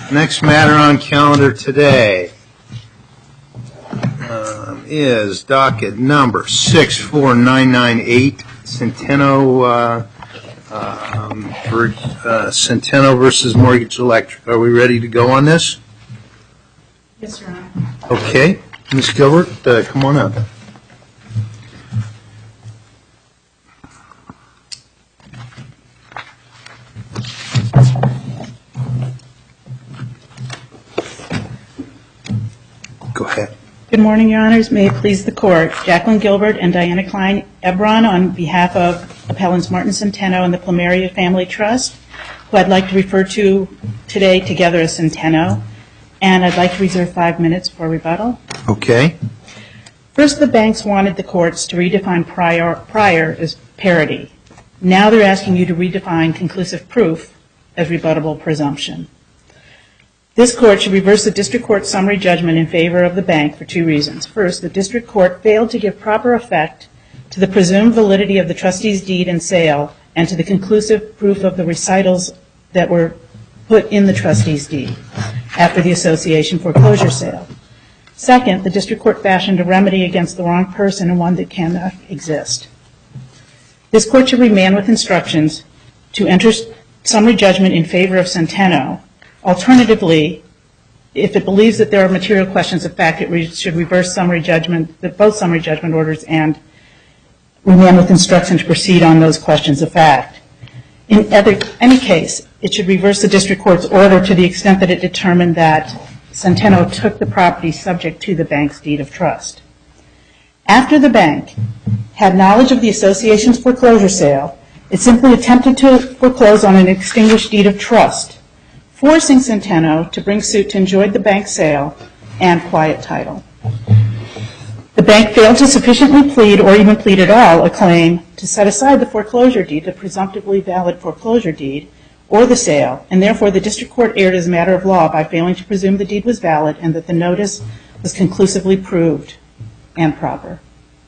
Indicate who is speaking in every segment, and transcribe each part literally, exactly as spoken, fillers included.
Speaker 1: Next matter on calendar today um, is docket number six four nine nine eight, Centeno, uh, um, for, uh, Centeno versus Mortgage Electric. Are we ready to go on this?
Speaker 2: Yes, Your Honor.
Speaker 1: Okay. Miz Gilbert, uh, come on up. Go ahead.
Speaker 2: Good morning, Your Honors. May it please the Court. Jacqueline Gilbert and Diana Klein Ebron on behalf of appellants Martin Centeno and the Plumeria Family Trust, who I'd like to refer to today together as Centeno, and I'd like to reserve five minutes for rebuttal.
Speaker 1: Okay.
Speaker 2: First, the banks wanted the courts to redefine prior, prior as parity. Now they're asking you to redefine conclusive proof as rebuttable presumption. This court should reverse the district court's summary judgment in favor of the bank for two reasons. First, the district court failed to give proper effect to the presumed validity of the trustee's deed and sale and to the conclusive proof of the recitals that were put in the trustee's deed after the association foreclosure sale. Second, the district court fashioned a remedy against the wrong person and one that cannot exist. This court should remand with instructions to enter summary judgment in favor of Centeno. Alternatively, if it believes that there are material questions of fact, it re- should reverse summary judgment, the, both summary judgment orders, and remand with instruction to proceed on those questions of fact. In other, any case, it should reverse the district court's order to the extent that it determined that Centeno took the property subject to the bank's deed of trust. After the bank had knowledge of the association's foreclosure sale, it simply attempted to foreclose on an extinguished deed of trust, forcing Centeno to bring suit to enjoy the bank's sale and quiet title. The bank failed to sufficiently plead, or even plead at all, a claim to set aside the foreclosure deed, the presumptively valid foreclosure deed, or the sale, and therefore the district court erred as a matter of law by failing to presume the deed was valid and that the notice was conclusively proved and proper.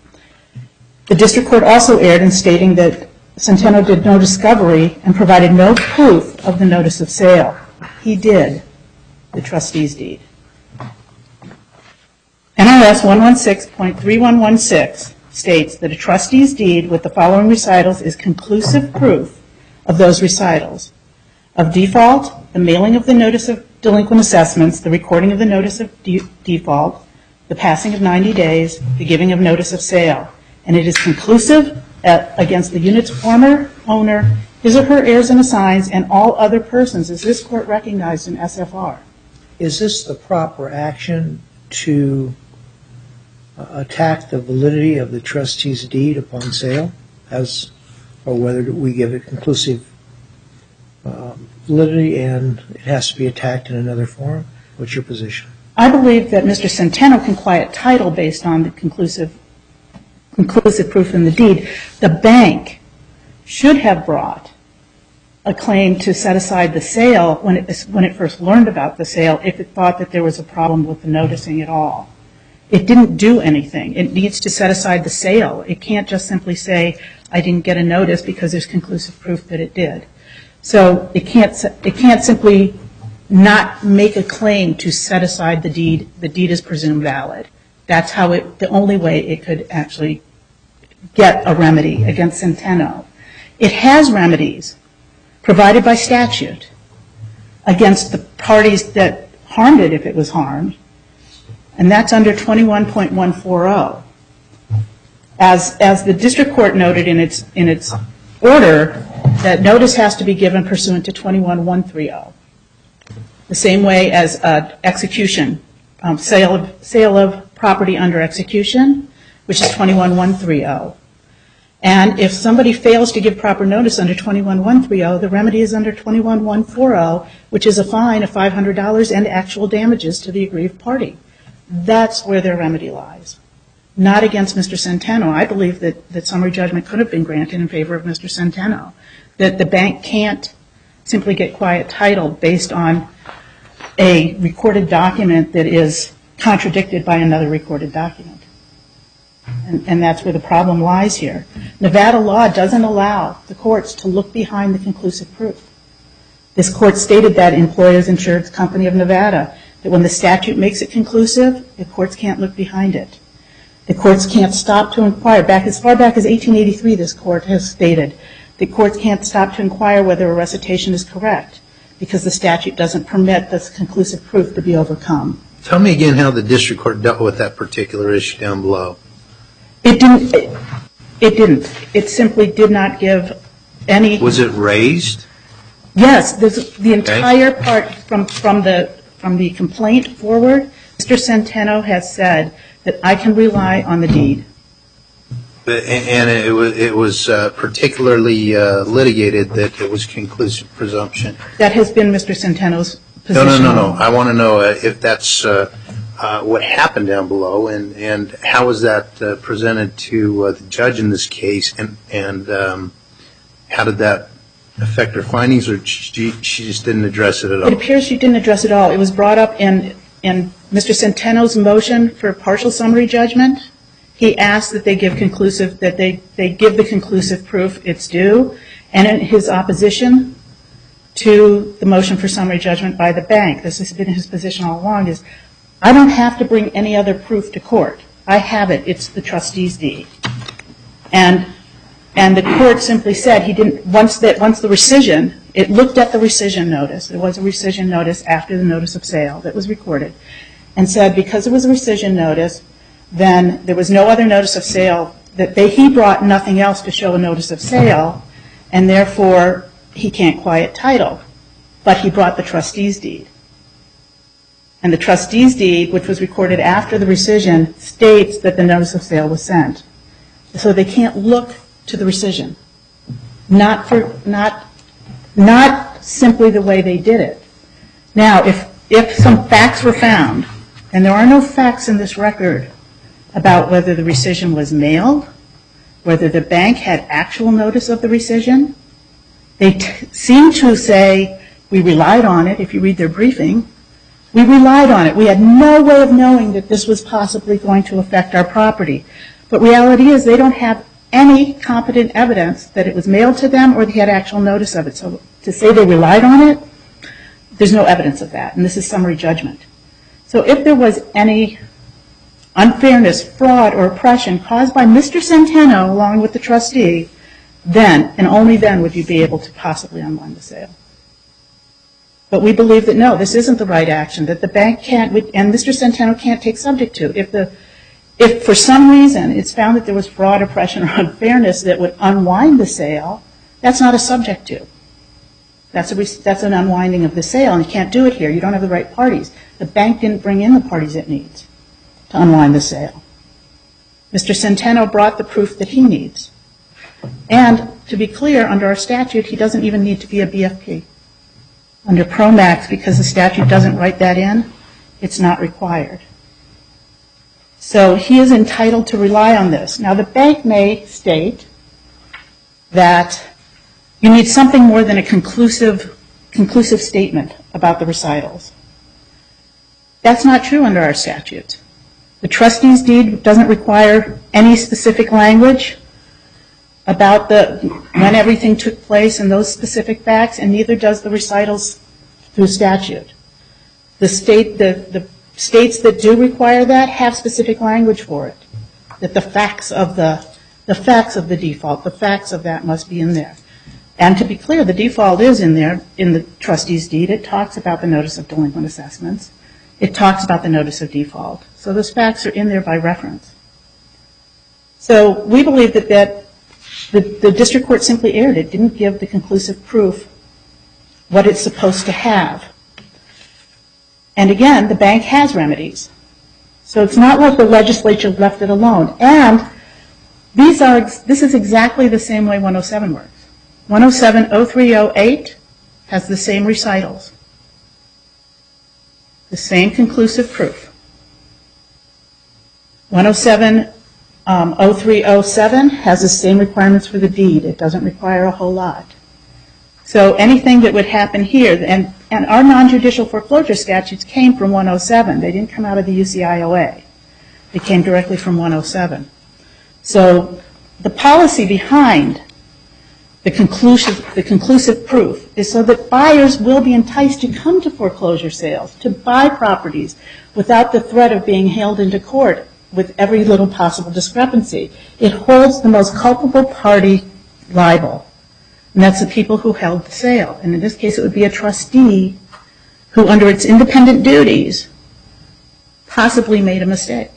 Speaker 2: The district court also erred in stating that Centeno did no discovery and provided no proof of the notice of sale. He did, the trustee's deed. N R S one sixteen point three one one six states that a trustee's deed with the following recitals is conclusive proof of those recitals: of default, the mailing of the notice of delinquent assessments, the recording of the notice of de- default, the passing of ninety days, the giving of notice of sale. And it is conclusive at, against the unit's former owner, his or her heirs and assigns, and all other persons, as this court recognized in S F R.
Speaker 3: Is this the proper action to uh, attack the validity of the trustee's deed upon sale, as, or whether we give it conclusive uh, validity and it has to be attacked in another forum? What's your position?
Speaker 2: I believe that Mister Centeno can quiet title based on the conclusive, conclusive proof in the deed. The bank should have brought a claim to set aside the sale when it, when it first learned about the sale if it thought that there was a problem with the noticing at all. It didn't do anything. It needs to set aside the sale. It can't just simply say, I didn't get a notice because there's conclusive proof that it did. So it can't, it can't simply not make a claim to set aside the deed. The deed is presumed valid. That's how it, the only way it could actually get a remedy against Centeno. It has remedies provided by statute against the parties that harmed it if it was harmed, and that's under twenty-one point one forty. As, as the district court noted in its, in its order, that notice has to be given pursuant to twenty-one point one thirty, the same way as uh, execution, um, sale of, sale of property under execution, which is twenty-one point one thirty. And if somebody fails to give proper notice under twenty-one point one thirty, the remedy is under twenty-one point one forty, which is a fine of five hundred dollars and actual damages to the aggrieved party. That's where their remedy lies, not against Mister Centeno. I believe that, that summary judgment could have been granted in favor of Mister Centeno, that the bank can't simply get quiet title based on a recorded document that is contradicted by another recorded document. And, and that's where the problem lies here. Nevada law doesn't allow the courts to look behind the conclusive proof. This court stated that in Employers Insurance Company of Nevada, that when the statute makes it conclusive, the courts can't look behind it. The courts can't stop to inquire. Back as far back as eighteen eighty-three, this court has stated, the courts can't stop to inquire whether a recitation is correct because the statute doesn't permit this conclusive proof to be overcome.
Speaker 1: Tell me again how the district court dealt with that particular issue down below.
Speaker 2: It didn't. It, it didn't. It simply did not give any.
Speaker 1: Was it raised?
Speaker 2: Yes, this, the entire okay. part from from the from the complaint forward, Mister Centeno has said that I can rely on the deed.
Speaker 1: But, and it was it was uh, particularly uh, litigated that it was conclusive presumption.
Speaker 2: That has been Mister Centeno's position.
Speaker 1: No, no, no, no. I want to know uh, if that's uh, uh, what happened down below, and and how was that uh, presented to uh, the judge in this case, and and um, how did that affect her findings, or she, she just didn't address it at all?
Speaker 2: It appears she didn't address it at all. It was brought up in in Mister Centeno's motion for partial summary judgment. He asked that they give conclusive, that they, they give the conclusive proof it's due, and in his opposition to the motion for summary judgment by the bank, this has been his position all along, is I don't have to bring any other proof to court. I have it. It's the trustee's deed. And and the court simply said he didn't, once that once the rescission, it looked at the rescission notice. There was a rescission notice after the notice of sale that was recorded, and said because it was a rescission notice, then there was no other notice of sale, that they, he brought nothing else to show a notice of sale, and therefore he can't quiet title. But he brought the trustee's deed. And the trustee's deed, which was recorded after the rescission, states that the notice of sale was sent. So they can't look to the rescission. Not for, not, not simply the way they did it. Now, if, if some facts were found, and there are no facts in this record about whether the rescission was mailed, whether the bank had actual notice of the rescission. They t- seem to say, we relied on it, if you read their briefing. We relied on it. We had no way of knowing that this was possibly going to affect our property. But reality is they don't have any competent evidence that it was mailed to them or they had actual notice of it. So to say they relied on it, there's no evidence of that. And this is summary judgment. So if there was any unfairness, fraud, or oppression caused by Mister Centeno along with the trustee, then, and only then, would you be able to possibly unwind the sale. But we believe that no, this isn't the right action, that the bank can't, and Mister Centeno can't take subject to. If the, if for some reason it's found that there was fraud, oppression, or unfairness that would unwind the sale, that's not a subject to. That's, a, that's an unwinding of the sale, and you can't do it here. You don't have the right parties. The bank didn't bring in the parties it needs to unwind the sale. Mister Centeno brought the proof that he needs. And to be clear, under our statute, he doesn't even need to be a B F P. Under PROMAX, because the statute doesn't write that in, it's not required. So he is entitled to rely on this. Now, the bank may state that you need something more than a conclusive, conclusive statement about the recitals. That's not true under our statute. The trustee's deed doesn't require any specific language about the, when everything took place and those specific facts, and neither does the recitals through statute. The state, the, the states that do require that have specific language for it, that the facts of the, the facts of the default, the facts of that must be in there. And to be clear, the default is in there in the trustee's deed. It talks about the notice of delinquent assessments. It talks about the notice of default. So those facts are in there by reference. So we believe that, that the, the district court simply erred. It didn't give the conclusive proof what it's supposed to have. And again, the bank has remedies. So it's not like the legislature left it alone. And these are, this is exactly the same way one oh seven works. one oh seven oh three oh eight has the same recitals. The same conclusive proof. one oh seven oh three oh seven has the same requirements for the deed. It doesn't require a whole lot. So anything that would happen here, and, and our non-judicial foreclosure statutes came from one oh seven. They didn't come out of the U C I O A. They came directly from one oh seven. So the policy behind the conclusive, the conclusive proof is so that buyers will be enticed to come to foreclosure sales, to buy properties without the threat of being hailed into court with every little possible discrepancy. It holds the most culpable party liable, and that's the people who held the sale. And in this case, it would be a trustee who, under its independent duties, possibly made a mistake.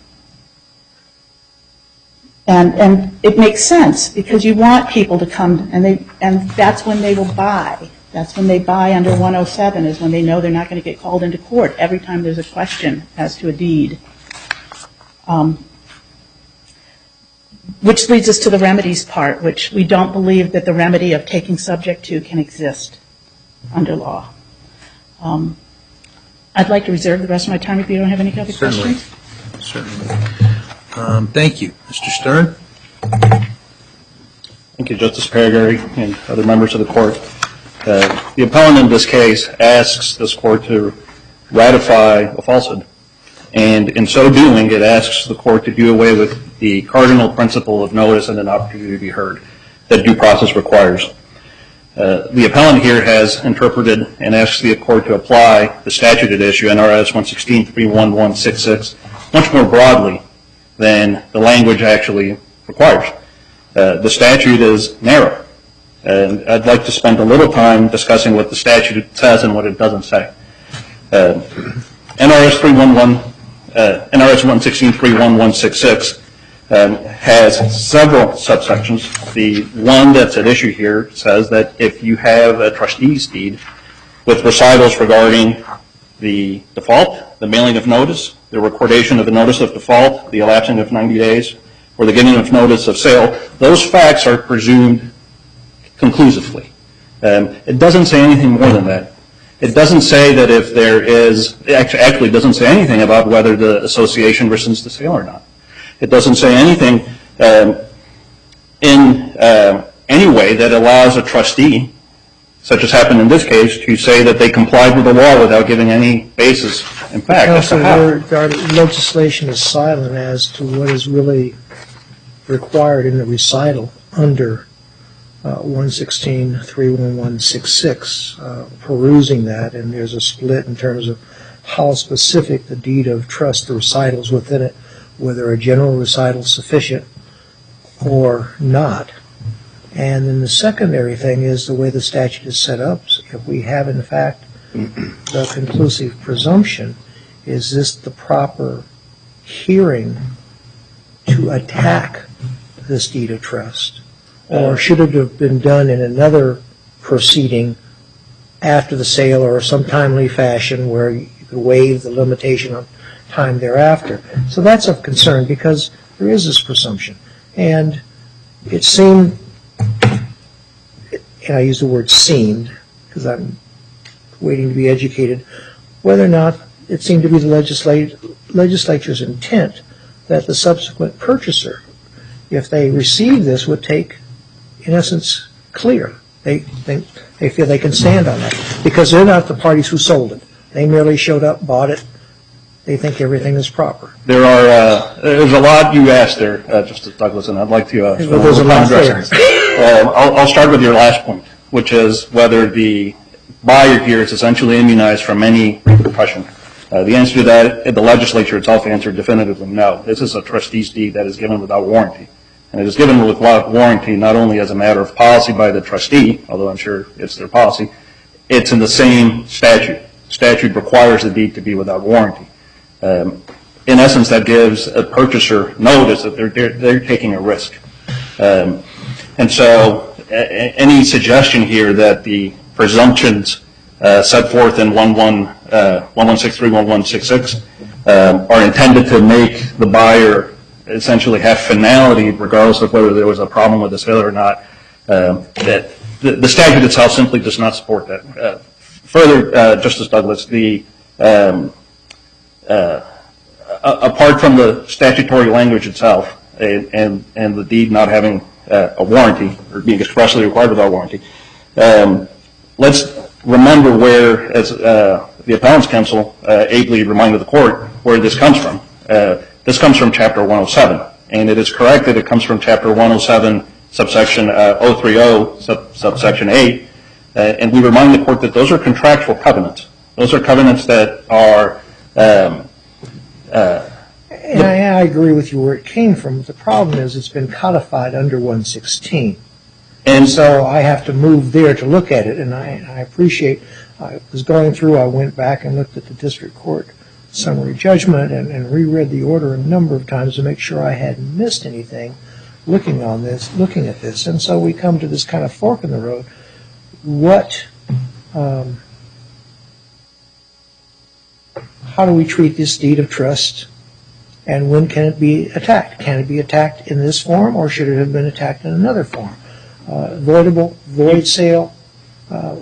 Speaker 2: And, and it makes sense because you want people to come, and they, and that's when they will buy. That's when they buy under one oh seven, is when they know they're not going to get called into court every time there's a question as to a deed. Um, which leads us to the remedies part, which we don't believe that the remedy of taking subject to can exist under law. Um, I'd like to reserve the rest of my time if you don't have any other
Speaker 1: Certainly.
Speaker 2: questions.
Speaker 1: Certainly. Um, thank you. Mister Stern?
Speaker 4: Thank you, Justice Perigary and other members of the court. Uh, the appellant in this case asks this court to ratify a falsehood. And in so doing, it asks the court to do away with the cardinal principle of notice and an opportunity to be heard that due process requires. Uh, the appellant here has interpreted and asks the court to apply the statute at issue, N R S one sixteen dash three one one six six, much more broadly than the language actually requires. Uh, the statute is narrow, and I'd like to spend a little time discussing what the statute says and what it doesn't say. Uh, N R S three one one, uh, N R S one sixteen dash three one one six six um, has several subsections. The one that's at issue here says that if you have a trustee's deed with recitals regarding the default, the mailing of notice, the recordation of the notice of default, the elapsing of ninety days, or the giving of notice of sale, those facts are presumed conclusively. Um, it doesn't say anything more than that. It doesn't say that if there is, actually it doesn't say anything about whether the association rescinds the sale or not. It doesn't say anything um, in uh, any way that allows a trustee, such as happened in this case, to say that they complied with the law without giving any basis in fact as to how.
Speaker 3: Our legislation is silent as to what is really required in the recital under uh, one sixteen dash three one one six six, uh, perusing that, and there's a split in terms of how specific the deed of trust, the recitals within it, whether a general recital is sufficient or not. And then the secondary thing is the way the statute is set up. If we have, in fact, the conclusive presumption, is this the proper hearing to attack this deed of trust? Or should it have been done in another proceeding after the sale or some timely fashion where you could waive the limitation on time thereafter? So that's of concern because there is this presumption. And it seemed, and I use the word seemed because I'm waiting to be educated, whether or not it seemed to be the legislat- legislature's intent that the subsequent purchaser, if they receive this, would take, in essence, clear. They think they feel they can stand on that because they're not the parties who sold it. They merely showed up, bought it. They think everything is proper.
Speaker 4: There are uh, there's a lot you asked there, uh, Justice Douglas, and I'd like to uh, spend a little time addressing. Uh, I'll, I'll start with your last point, which is whether the buyer here is essentially immunized from any repercussion. Uh, the answer to that, the legislature itself answered definitively no. This is a trustee's deed that is given without warranty. And it is given without warranty not only as a matter of policy by the trustee, although I'm sure it's their policy, it's in the same statute. Statute requires the deed to be without warranty. Um, in essence, that gives a purchaser notice that they're, they're, they're taking a risk. Um, and so a, any suggestion here that the presumptions uh, set forth in one one six three one one six six um, are intended to make the buyer essentially have finality regardless of whether there was a problem with the sale or not, um, that the, the statute itself simply does not support that. Uh, further, uh, Justice Douglas, the um, uh, apart from the statutory language itself and, and, and the deed not having uh, a warranty or being expressly required without warranty, um, let's remember where, as uh, the Appellant's Counsel uh, ably reminded the Court, where this comes from. Uh, this comes from Chapter one oh seven, and it is correct that it comes from Chapter one oh seven subsection uh, oh three oh, sub, subsection eight, uh, and we remind the court that those are contractual covenants. Those are covenants that are... Um, uh,
Speaker 3: and I, I agree with you where it came from. The problem is it's been codified under one sixteen. And so I have to move there to look at it, and I, I appreciate, I was going through, I went back and looked at the district court summary judgment and, and reread the order a number of times to make sure I hadn't missed anything looking on this, looking at this. And so we come to this kind of fork in the road. What, um, how do we treat this deed of trust, and when can it be attacked? Can it be attacked in this form, or should it have been attacked in another form? Uh, voidable, void sale. Uh,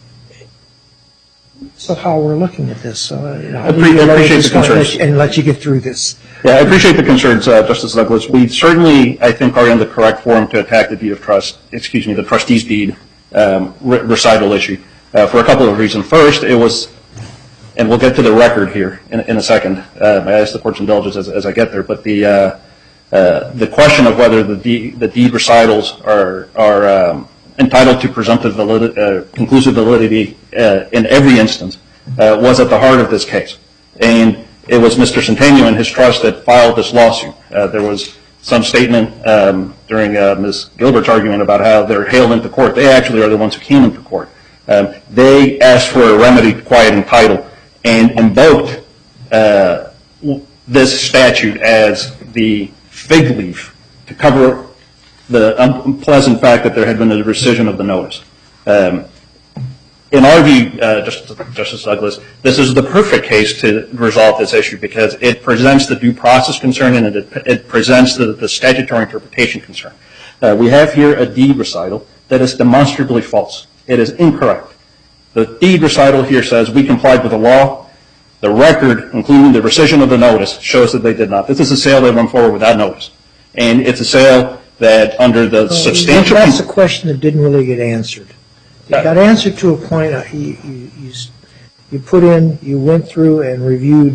Speaker 3: so how we're looking at this. So, uh, you know, I
Speaker 4: appreciate the concerns.
Speaker 3: And let you get through this.
Speaker 4: Yeah, I appreciate the concerns, uh, Justice Douglas. We certainly, I think, are in the correct forum to attack the deed of trust, excuse me, the trustee's deed um, re recital issue uh, for a couple of reasons. First, it was, and we'll get to the record here in, in a second. Uh, I ask the court's indulgence as, as I get there, but the uh, Uh, the question of whether the deed, the deed recitals are, are um, entitled to presumptive validity, uh, conclusive validity uh, in every instance uh, was at the heart of this case. And it was Mister Centennial and his trust that filed this lawsuit. Uh, there was some statement um, during uh, Miz Gilbert's argument about how they're hailed into court. They actually are the ones who came into court. Um, they asked for a remedy quieting title and invoked uh, this statute as the fig leaf to cover the unpleasant fact that there had been a rescission of the notice. Um, in our view, uh, Justice, Justice Douglas, this is the perfect case to resolve this issue because it presents the due process concern and it, it presents the, the statutory interpretation concern. Uh, we have here a deed recital that is demonstrably false. It is incorrect. The deed recital here says we complied with the law. The record, including the rescission of the notice, shows that they did not. This is a sale that went forward without notice. And it's a sale that under the
Speaker 3: well,
Speaker 4: substantial...
Speaker 3: That's a question that didn't really get answered. It got answered to a point, uh, you, you, you, you put in, you went through and reviewed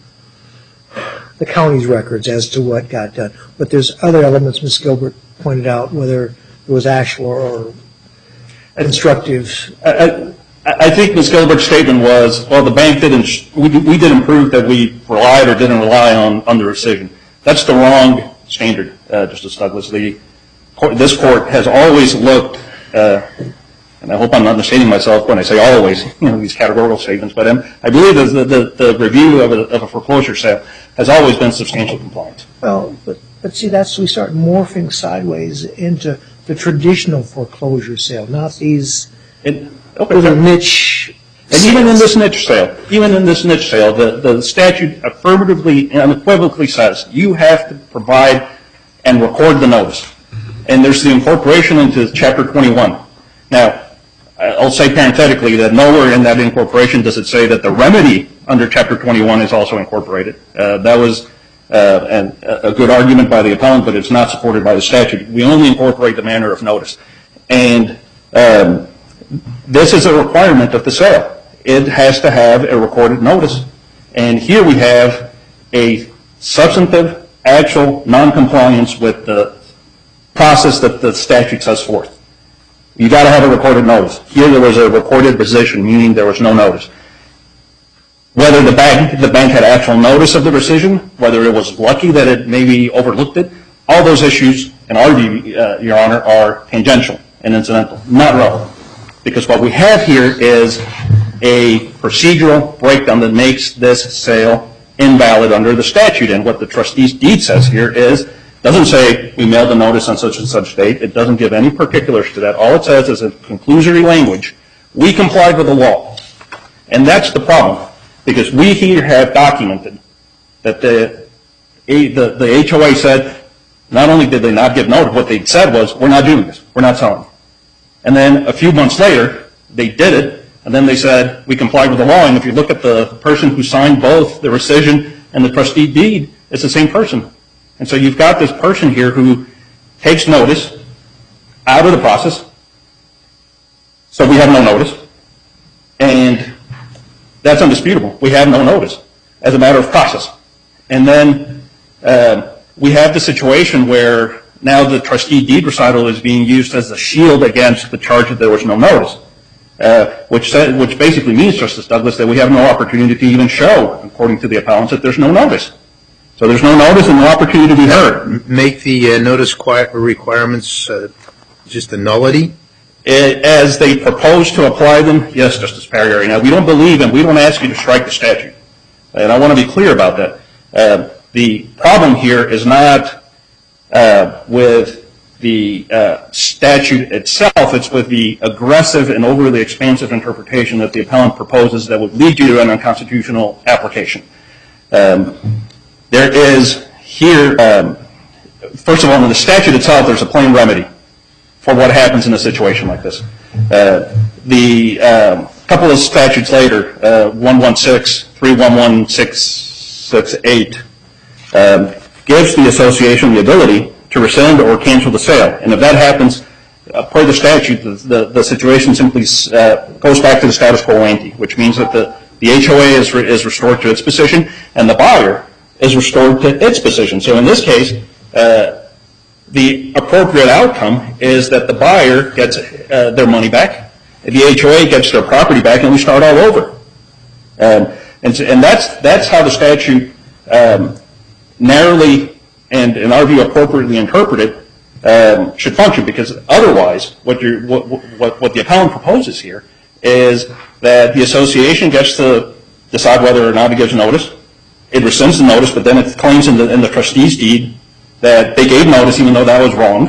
Speaker 3: the county's records as to what got done. But there's other elements Miz Gilbert pointed out, whether it was actual or constructive.
Speaker 4: I, I, I think Miz Gilbert's statement was, well, the bank didn't, we, we didn't prove that we relied or didn't rely on, on the rescission. That's the wrong standard, uh, Justice Douglas. The, this court has always looked, uh, and I hope I'm not understating myself when I say always, you know, these categorical statements, but um, I believe the, the, the review of a, of a foreclosure sale has always been substantial compliance.
Speaker 3: Well, but, but see, that's, we start morphing sideways into the traditional foreclosure sale, not these... It, Okay, so niche,
Speaker 4: and even in this niche sale, even in this niche sale, the, the statute affirmatively and unequivocally says you have to provide and record the notice. And there's the incorporation into Chapter twenty-one. Now, I'll say parenthetically that nowhere in that incorporation does it say that the remedy under Chapter twenty-one is also incorporated. Uh, that was uh, an, a good argument by the appellant, but it's not supported by the statute. We only incorporate the manner of notice. And um, this is a requirement of the sale. It has to have a recorded notice. And here we have a substantive, actual noncompliance with the process that the statute sets forth. You've got to have a recorded notice. Here there was a recorded rescission, meaning there was no notice. Whether the bank, the bank had actual notice of the rescission, whether it was lucky that it maybe overlooked it, all those issues, in our view, uh, Your Honor, are tangential and incidental, not relevant. Because what we have here is a procedural breakdown that makes this sale invalid under the statute. And what the trustee's deed says here is, doesn't say we mailed the notice on such and such date. It doesn't give any particulars to that. All it says is in conclusory language, we complied with the law. And that's the problem. Because we here have documented that the, the, the H O A said, not only did they not give notice, what they said was, we're not doing this. We're not selling. And then a few months later, they did it, and then they said, we complied with the law. And if you look at the person who signed both the rescission and the trustee deed, it's the same person. And so you've got this person here who takes notice out of the process. So we have no notice. And that's undisputable. We have no notice as a matter of process. And then uh, we have the situation where now the trustee deed recital is being used as a shield against the charge that there was no notice, uh, which said, which basically means, Justice Douglas, that we have no opportunity to even show, according to the appellants, that there's no notice. So there's no notice and no opportunity to be heard.
Speaker 1: Make the uh, notice requirements uh, just a nullity?
Speaker 4: As they propose to apply them, yes, Justice Pagliari. Now, we don't believe and we don't ask you to strike the statute. And I want to be clear about that. Uh, the problem here is not uh, with the uh, statute itself. It's with the aggressive and overly expansive interpretation that the appellant proposes that would lead you to an unconstitutional application. Um, there is here, um, first of all, in the statute itself, there's a plain remedy for what happens in a situation like this. Uh, the um, couple of statutes later, uh, one one six, three one one six six eight, um, gives the association the ability to rescind or cancel the sale. And if that happens, uh, per the statute, the, the, the situation simply uh, goes back to the status quo ante, which means that the, the H O A is, re, is restored to its position and the buyer is restored to its position. So in this case, uh, the appropriate outcome is that the buyer gets uh, their money back, the H O A gets their property back, and we start all over. Um, and, and that's that's how the statute um, narrowly and, in our view, appropriately interpreted um, should function. Because otherwise, what, you're, what, what, what the appellant proposes here is that the association gets to decide whether or not it gives notice. It rescinds the notice, but then it claims in the, in the trustee's deed that they gave notice even though that was wrong.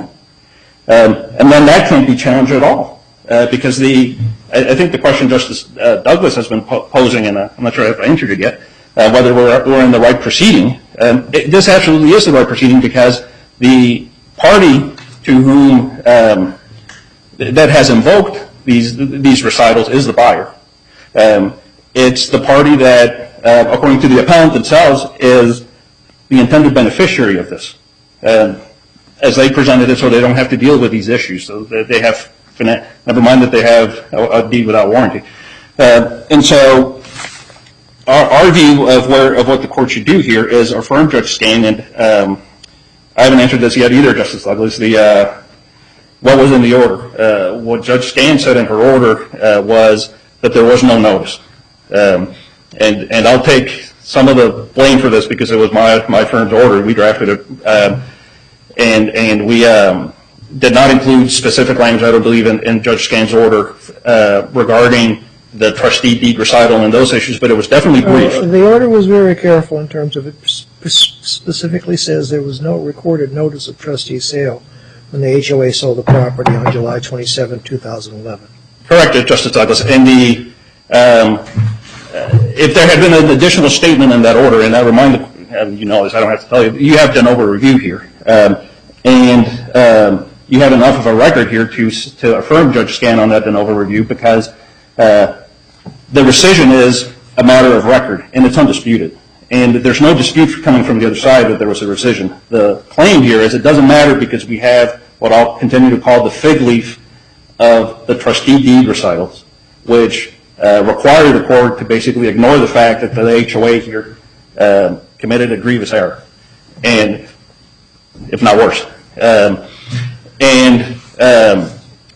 Speaker 4: Um, and then that can't be challenged at all. Uh, because the, I, I think the question Justice uh, Douglas has been po posing, and uh, I'm not sure if I answered it yet, uh, whether we're, we're in the right proceeding. Um, it, this absolutely is the right proceeding because the party to whom um, that has invoked these, these recitals is the buyer. Um, it's the party that, uh, according to the appellant themselves, is the intended beneficiary of this. Um, as they presented it, so they don't have to deal with these issues. So they have, never mind that they have a, a deed without warranty. Uh, and so our, our view of where of what the court should do here is affirm Judge Skane, and um, I haven't answered this yet either, Justice Douglas. The uh, what was in the order? Uh, what Judge Skane said in her order uh, was that there was no notice, um, and and I'll take some of the blame for this because it was my my firm's order. We drafted it, um, and and we um, did not include specific language, I don't believe, in, in Judge Skane's order uh, regarding the trustee deed recital and those issues, but it was definitely brief.
Speaker 3: Uh, the order was very careful in terms of it specifically says there was no recorded notice of trustee sale when the H O A sold the property on July twenty-seventh, two thousand eleven.
Speaker 4: Correct, Justice Douglas. And the um, if there had been an additional statement in that order, and I remind you, you know this, I don't have to tell you, you have done over review here, um, and um, you have enough of a record here to to affirm Judge Skane on that de novo review because uh, the rescission is a matter of record and it's undisputed, and there's no dispute coming from the other side that there was a rescission. The claim here is it doesn't matter because we have what I'll continue to call the fig leaf of the trustee deed recitals, which uh, require the court to basically ignore the fact that the H O A here uh, committed a grievous error, and if not worse. Um, and um,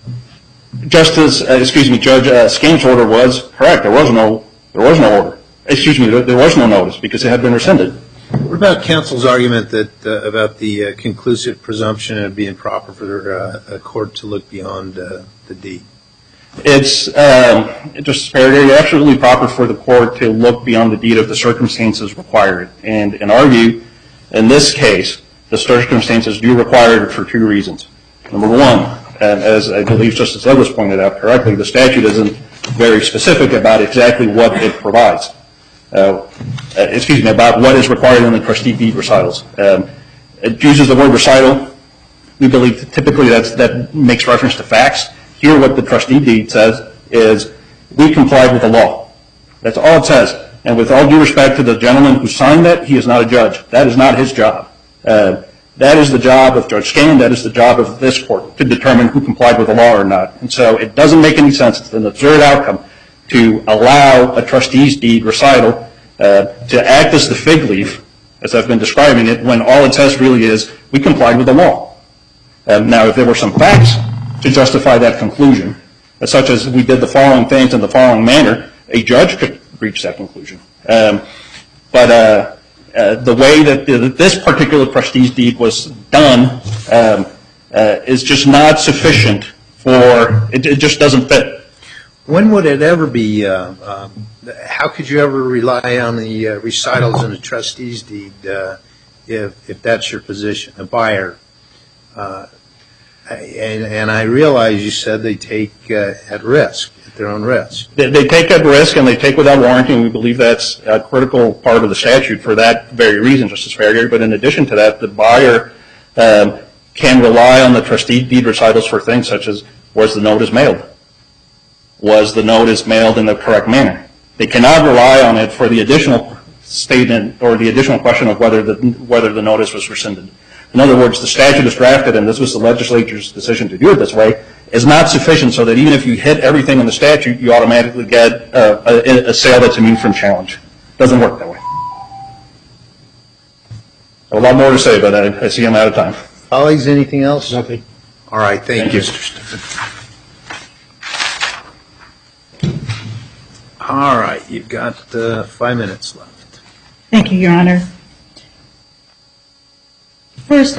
Speaker 4: Justice, uh, excuse me, Judge uh, Skane's order was correct. There was no, there was no order. Excuse me, there, there was no notice because it had been rescinded.
Speaker 1: What about counsel's argument that uh, about the uh, conclusive presumption of being proper for uh, a court to look beyond uh, the deed?
Speaker 4: It's um, just absolutely proper for the court to look beyond the deed if the circumstances require it. And in our view, in this case, the circumstances do require it for two reasons. Number one, and as I believe Justice Douglas pointed out correctly, the statute isn't very specific about exactly what it provides. Uh, excuse me, about what is required in the trustee deed recitals. Um, it uses the word recital. We believe typically that's, that makes reference to facts. Here what the trustee deed says is we complied with the law. That's all it says. And with all due respect to the gentleman who signed that, he is not a judge. That is not his job. Uh, that is the job of Judge Skane. That is the job of this court to determine who complied with the law or not. And so it doesn't make any sense. It's an absurd outcome to allow a trustee's deed recital uh, to act as the fig leaf, as I've been describing it, when all it says really is we complied with the law. Um, now, if there were some facts to justify that conclusion, such as we did the following things in the following manner, a judge could reach that conclusion. Um, but uh, uh, the way that the, this particular trustee's deed was done um, uh, is just not sufficient for, it, it just doesn't fit.
Speaker 1: When would it ever be, uh, um, how could you ever rely on the uh, recitals in a trustee's deed uh, if, if that's your position, a buyer? Uh, and, and I realize you said they take uh, at risk, at their own risk.
Speaker 4: They, they take at risk and they take without warranty, and we believe that's a critical part of the statute for that very reason, Justice Farrier. But in addition to that, the buyer um, can rely on the trustee deed recitals for things such as, was the notice mailed? Was the notice mailed in the correct manner? They cannot rely on it for the additional statement or the additional question of whether the, whether the notice was rescinded. In other words, the statute is drafted, and this was the legislature's decision to do it this way, is not sufficient so that even if you hit everything in the statute, you automatically get uh, a, a sale that's immune from challenge. It doesn't work that way. I have a lot more to say, but I, I see I'm out of time.
Speaker 1: Colleagues, anything else?
Speaker 3: Nothing.
Speaker 1: All right, thank,
Speaker 4: Thank
Speaker 1: you.
Speaker 4: you.
Speaker 1: All right, you've got uh, five minutes left.
Speaker 2: Thank you, Your Honor. First,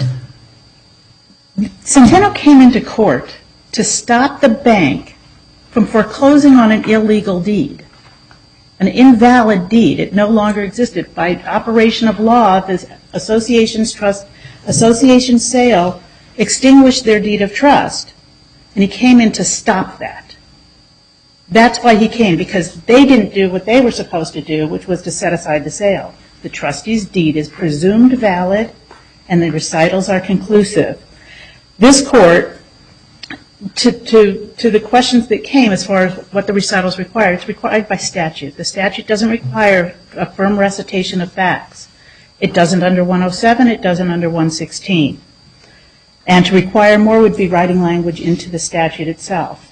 Speaker 2: Centeno came into court to stop the bank from foreclosing on an illegal deed, an invalid deed. It no longer existed. By operation of law, this association's trust, association sale extinguished their deed of trust, and he came in to stop that. That's why he came, because they didn't do what they were supposed to do, which was to set aside the sale. The trustee's deed is presumed valid, and the recitals are conclusive. This court, to, to, to the questions that came as far as what the recitals require, it's required by statute. The statute doesn't require a firm recitation of facts. It doesn't under one oh seven, it doesn't under one sixteen. And to require more would be writing language into the statute itself.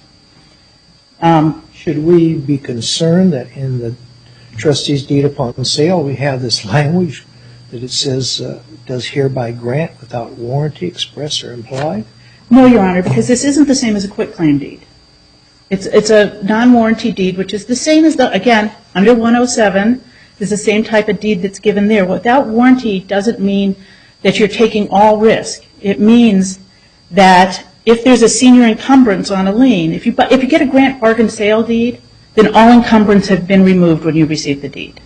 Speaker 2: Um,
Speaker 3: Should we be concerned that in the trustee's deed upon sale, we have this language that it says, uh, does hereby grant without warranty express or implied?
Speaker 2: No, Your Honor, because this isn't the same as a quitclaim deed. It's, it's a non-warranty deed, which is the same as the, again, under one oh seven, is the same type of deed that's given there. Without warranty doesn't mean that you're taking all risk. It means that if there's a senior encumbrance on a lien, if you, if you get a grant bargain sale deed, then all encumbrance have been removed when you receive the deed.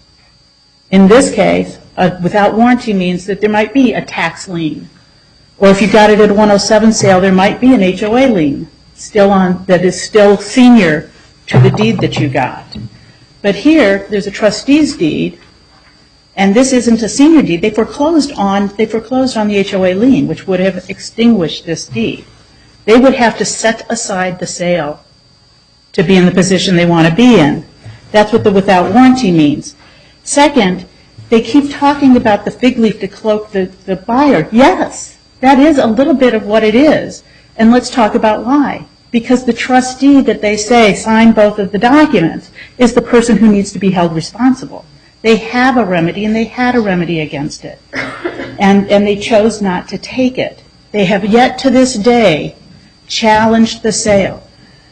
Speaker 2: In this case, uh, without warranty means that there might be a tax lien. Or if you got it at a one oh seven sale, there might be an H O A lien still on, that is still senior to the deed that you got. But here, there's a trustee's deed, and this isn't a senior deed. They foreclosed on, they foreclosed on the H O A lien, which would have extinguished this deed. They would have to set aside the sale to be in the position they want to be in. That's what the without warranty means. Second, they keep talking about the fig leaf to cloak the, the buyer. Yes, that is a little bit of what it is. And let's talk about why. Because the trustee that they say signed both of the documents is the person who needs to be held responsible. They have a remedy, and they had a remedy against it. And, and they chose not to take it. They have yet to this day challenged the sale.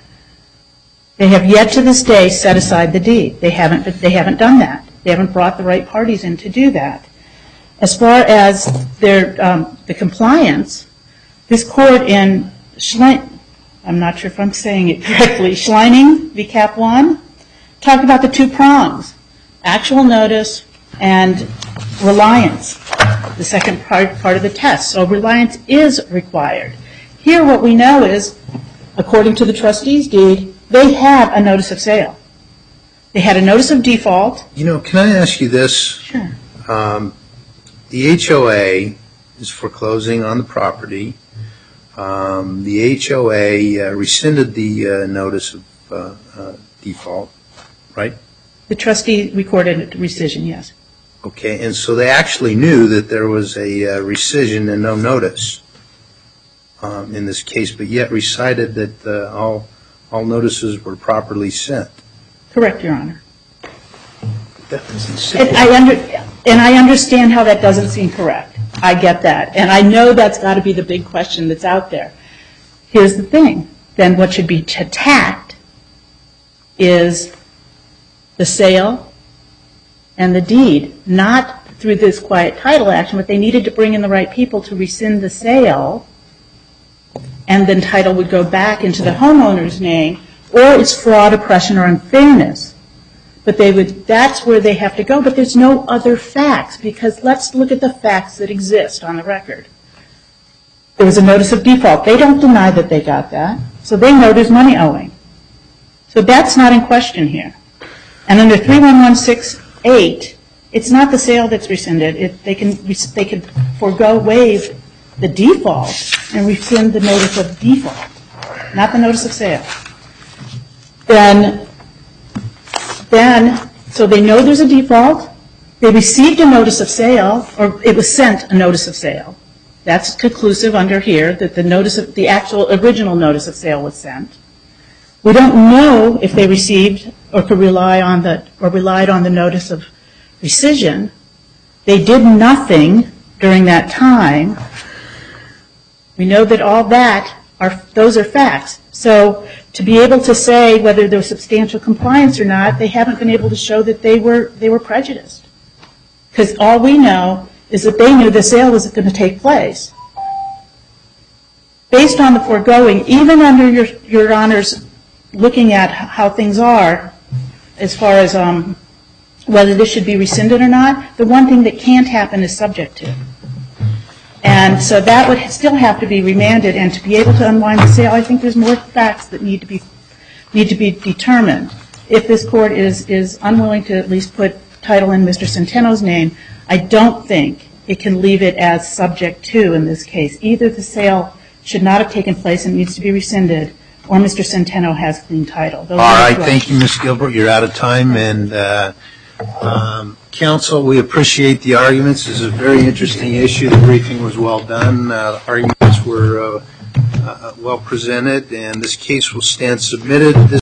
Speaker 2: They have yet to this day set aside the deed. They haven't, they haven't done that. They haven't brought the right parties in to do that. As far as their, um, the compliance, this court in Schlein, I'm not sure if I'm saying it correctly, Schleining v. Cap one, talked about the two prongs, actual notice and reliance, the second part, part of the test. So reliance is required. Here what we know is, according to the trustee's deed, they have a notice of sale. They had a notice of default.
Speaker 1: You know, can I ask you this?
Speaker 2: Sure.
Speaker 1: Um, the H O A is foreclosing on the property. Um, the H O A uh, rescinded the uh, notice of uh, uh, default, right?
Speaker 2: The trustee recorded rescission, yes.
Speaker 1: Okay, and so they actually knew that there was a uh, rescission and no notice um, in this case, but yet recited that uh, all all notices were properly sent.
Speaker 2: Correct, Your Honor.
Speaker 1: That doesn't seem
Speaker 2: And I, under, and I understand how that doesn't seem correct. I get that. And I know that's got to be the big question that's out there. Here's the thing. Then what should be attacked is the sale and the deed, not through this quiet title action, but they needed to bring in the right people to rescind the sale, and then title would go back into the homeowner's name, or it's fraud, oppression, or unfairness. But they would, that's where they have to go, but there's no other facts, because let's look at the facts that exist on the record. There was a notice of default. They don't deny that they got that, so they know there's money owing. So that's not in question here. And under three one one six eight, it's not the sale that's rescinded. It, they can they can forego, waive the default and rescind the notice of default, not the notice of sale. Then, then, so they know there's a default. They received a notice of sale, or it was sent a notice of sale. That's conclusive under here that the notice of the actual original notice of sale was sent. We don't know if they received or could rely on the or relied on the notice of rescission. They did nothing during that time. We know that all that are those are facts. So to be able to say whether there was substantial compliance or not, they haven't been able to show that they were they were prejudiced. Because all we know is that they knew the sale was going to take place. Based on the foregoing, even under your your Honor's looking at how things are, as far as um, whether this should be rescinded or not, the one thing that can't happen is subject to. And so that would still have to be remanded, and to be able to unwind the sale, I think there's more facts that need to be need to be determined. If this court is is unwilling to at least put title in Mister Centeno's name, I don't think it can leave it as subject to in this case. Either the sale should not have taken place and needs to be rescinded, or Mister Centeno has clean title. Those
Speaker 1: All right, thank you, Miz Gilbert. You're out of time. And uh, um, counsel, we appreciate the arguments. This is a very interesting issue. The briefing was well done. Uh, the arguments were uh, uh, well presented, and this case will stand submitted. This